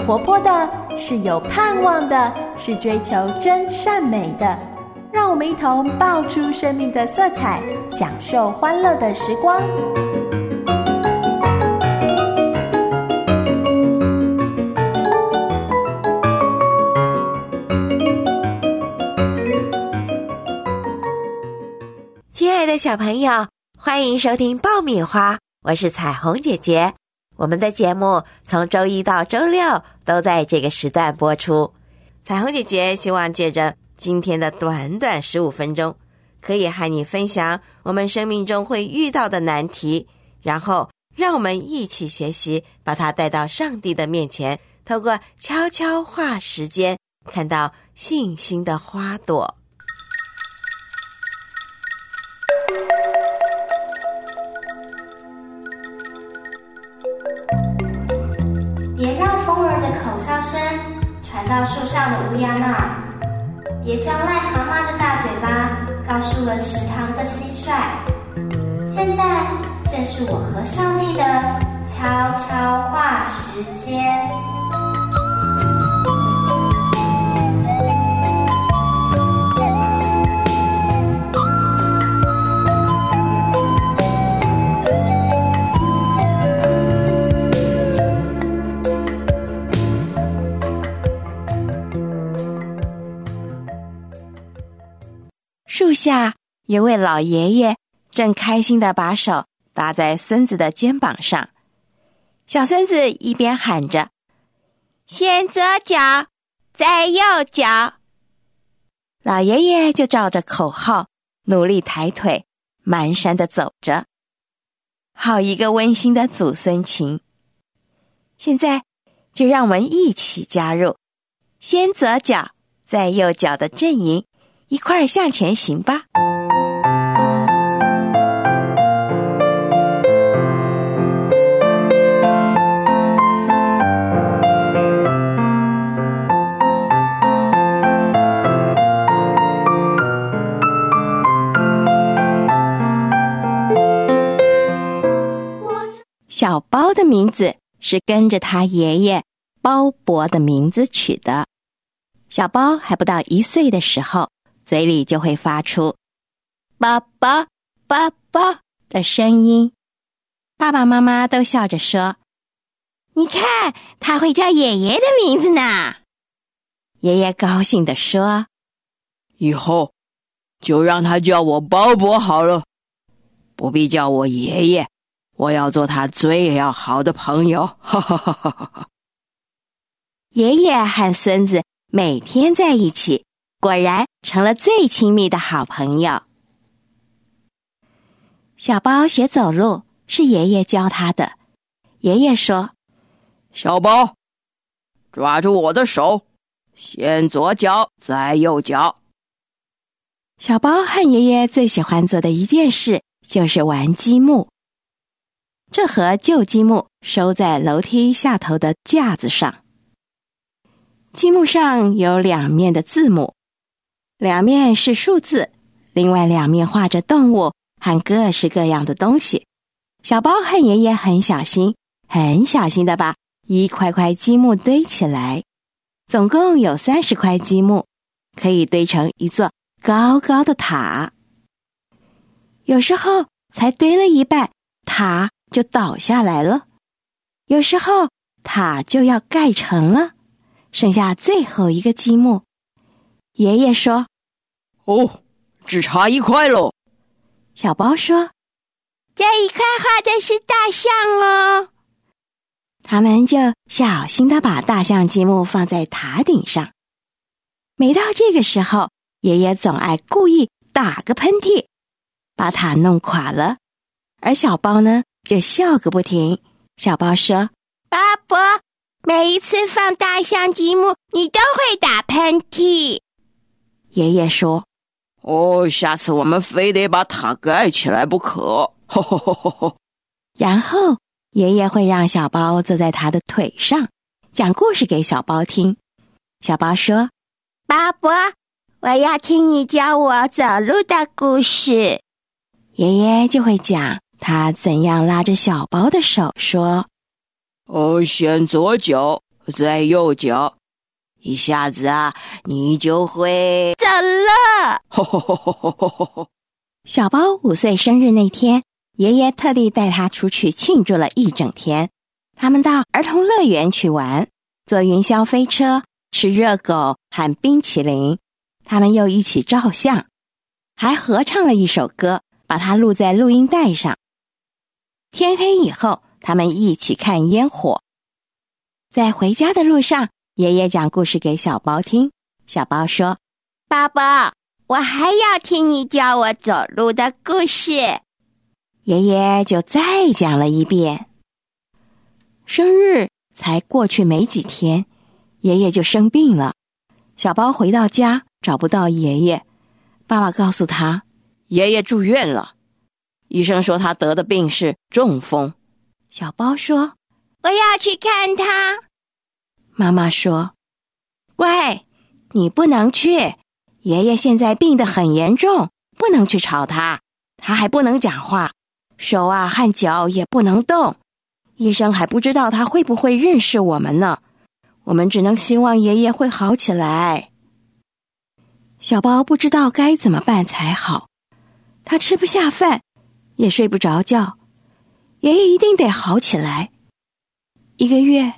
活泼的，是有盼望的，是追求真善美的。让我们一同爆出生命的色彩，享受欢乐的时光。 亲爱的小朋友，欢迎收听爆米花，我是彩虹姐姐。我们的节目从周一到周六都在这个时段播出。彩虹姐姐希望借着今天的短短15分钟，可以和你分享我们生命中会遇到的难题，然后让我们一起学习，把它带到上帝的面前，透过悄悄话时间，看到信心的花朵。 别让风儿的口哨声传到树上的乌鸦那儿，别将癞蛤蟆的大嘴巴告诉了池塘的蟋蟀。现在正是我和上帝的悄悄话时间。 树下有位老爷爷正开心地把手搭在孙子的肩膀上，小孙子一边喊着先左脚再右脚，老爷爷就照着口号努力抬腿蹒跚地走着，好一个温馨的祖孙情。现在就让我们一起加入先左脚再右脚的阵营，一块儿向前行吧。小包的名字是跟着他爷爷包伯的名字取的。小包还不到1岁的时候，嘴里就会发出爸爸爸爸的声音，爸爸妈妈都笑着说，你看他会叫爷爷的名字呢。爷爷高兴地说， 以后就让他叫我包伯好了，不必叫我爷爷，我要做他最要好的朋友，哈哈哈哈哈。 爷爷和孙子每天在一起，果然成了最亲密的好朋友。小包学走路是爷爷教他的，爷爷说， 小包，抓住我的手，先左脚再右脚。 小包和爷爷最喜欢做的一件事就是玩积木，这盒旧积木收在楼梯下头的架子上，积木上有2面的字母，2面是数字，另外2面画着动物和各式各样的东西。小包和爷爷很小心地把一块块积木堆起来，总共有30块积木，可以堆成一座高高的塔。有时候才堆了一半，塔就倒下来了，有时候塔就要盖成了，剩下最后一个积木。爷爷说， 哦，只差1块咯。 小包说，这一块画的是大象哦。他们就小心地把大象积木放在塔顶上。每到这个时候，爷爷总爱故意打个喷嚏，把塔弄垮了，而小包呢就笑个不停。小包说，巴伯，每一次放大象积木你都会打喷嚏。爷爷说， 哦，下次我们非得把塔盖起来不可，吼吼吼吼吼。 然后爷爷会让小包坐在他的腿上，讲故事给小包听。小包说，巴伯，我要听你教我走路的故事。爷爷就会讲他怎样拉着小包的手说， 先左脚在右脚，一下子啊，你就会走了。小包5岁生日那天，爷爷特地带他出去庆祝了一整天。他们到儿童乐园去玩，坐云霄飞车，吃热狗和冰淇淋。他们又一起照相，还合唱了一首歌，把它录在录音带上。天黑以后，他们一起看烟火。在回家的路上，爷爷讲故事给小包听。小包说：爸爸，我还要听你教我走路的故事。爷爷就再讲了一遍。生日才过去没几天，爷爷就生病了。小包回到家找不到爷爷，爸爸告诉他， 爷爷住院了，医生说他得的病是中风。 小包说：我要去看他。妈妈说：乖，你不能去，爷爷现在病得很严重，不能去吵他，他还不能讲话，手啊和脚也不能动，医生还不知道他会不会认识我们呢，我们只能希望爷爷会好起来。小包不知道该怎么办才好，他吃不下饭，也睡不着觉，爷爷一定得好起来。1个月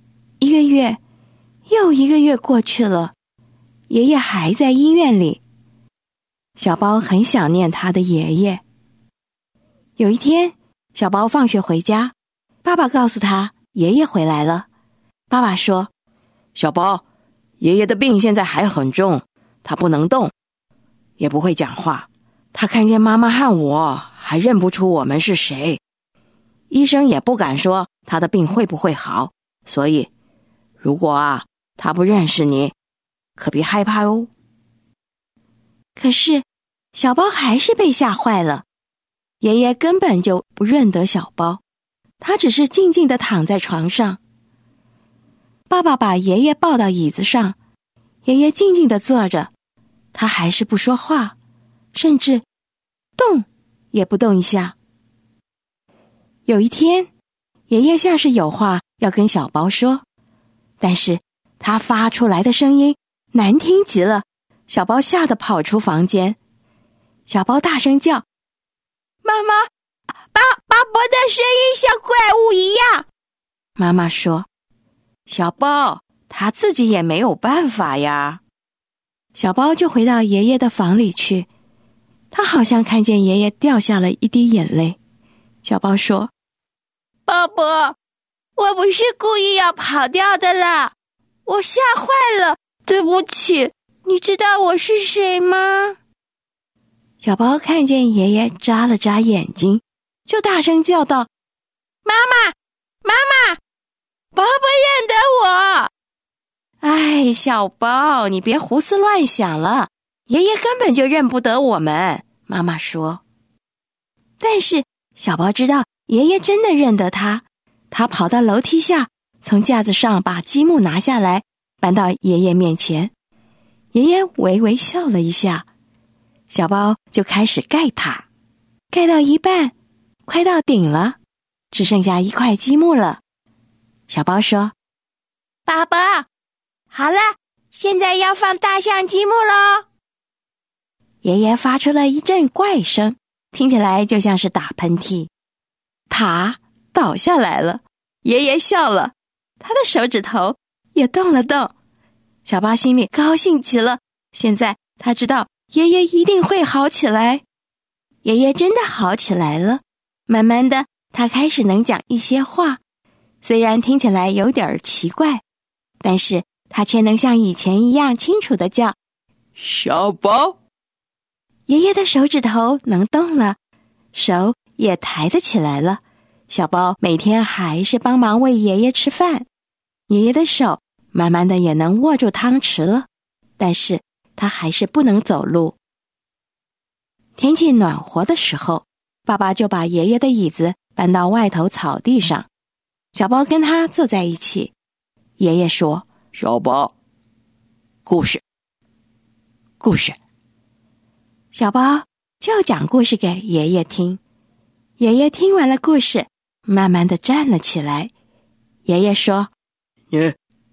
，1个月，又1个月过去了，爷爷还在医院里。小包很想念他的爷爷。有一天，小包放学回家，爸爸告诉他爷爷回来了。爸爸说： 小包，爷爷的病现在还很重，他不能动，也不会讲话，他看见妈妈和我还认不出我们是谁，医生也不敢说他的病会不会好，所以如果他不认识你，可别害怕哦。 可是小包还是被吓坏了，爷爷根本就不认得小包，他只是静静地躺在床上。爸爸把爷爷抱到椅子上，爷爷静静地坐着，他还是不说话，甚至动也不动一下。有一天，爷爷像是有话要跟小包说，但是他发出来的声音难听极了，小包吓得跑出房间。小包大声叫：妈妈，爸爸的声音像怪物一样。妈妈说：小包，他自己也没有办法呀。小包就回到爷爷的房里去，他好像看见爷爷掉下了一滴眼泪。小包说：爸爸，我不是故意要跑掉的啦，我吓坏了，对不起，你知道我是谁吗？小包看见爷爷眨了眨眼睛，就大声叫道：妈妈，妈妈，爸爸认得我。哎，小包，你别胡思乱想了，爷爷根本就认不得我们，妈妈说。但是小包知道爷爷真的认得他，他跑到楼梯下，从架子上把积木拿下来，搬到爷爷面前。爷爷微微笑了一下，小包就开始盖塔，盖到一半，快到顶了，只剩下1块积木了。小包说：爸爸，好了，现在要放大象积木咯。爷爷发出了一阵怪声，听起来就像是打喷嚏。塔倒下来了，爷爷笑了，他的手指头也动了动。小包心里高兴极了，现在他知道爷爷一定会好起来。爷爷真的好起来了，慢慢的他开始能讲一些话，虽然听起来有点奇怪，但是他却能像以前一样清楚地叫小包。 爷爷的手指头能动了，手也抬得起来了。小包每天还是帮忙喂爷爷吃饭，爷爷的手慢慢的也能握住汤匙了，但是他还是不能走路。天气暖和的时候，爸爸就把爷爷的椅子搬到外头草地上，小包跟他坐在一起。爷爷说： 小包，故事。 小包就讲故事给爷爷听。爷爷听完了故事，慢慢的站了起来。爷爷说：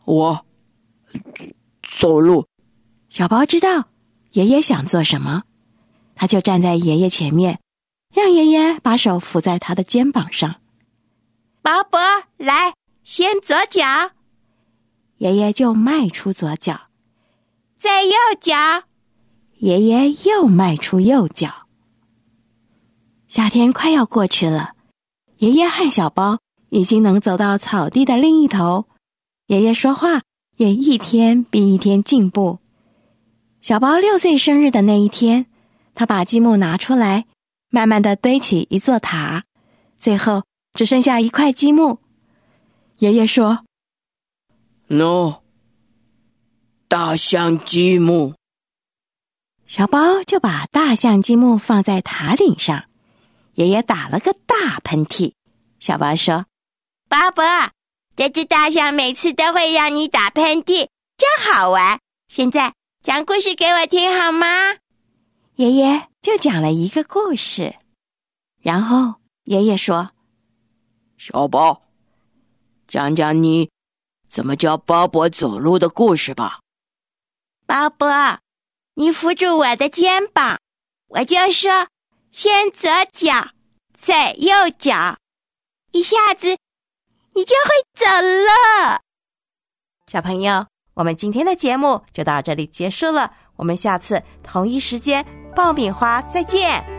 我走路。 小包知道爷爷想做什么，他就站在爷爷前面，让爷爷把手扶在他的肩膀上。 宝宝，来，先左脚。 爷爷就迈出左脚， 再右脚。 爷爷又迈出右脚。夏天快要过去了，爷爷和小包已经能走到草地的另一头，爷爷说话也一天比一天进步。小包6岁生日的那一天，他把积木拿出来，慢慢地堆起一座塔，最后只剩下1块积木。爷爷说 ：“No， 大象积木。” 小包就把大象积木放在塔顶上。爷爷打了个大喷嚏。小包说：“ 宝宝，这只大象每次都会让你打喷嚏，真好玩。现在讲故事给我听好吗？” 爷爷就讲了一个故事。然后爷爷说：“ 小包，讲讲你怎么教鲍勃走路的故事吧。” 宝宝，你扶住我的肩膀，我就说先左脚，再右脚，一下子你就会走了。 小朋友，我们今天的节目就到这里结束了，我们下次同一时间爆米花再见。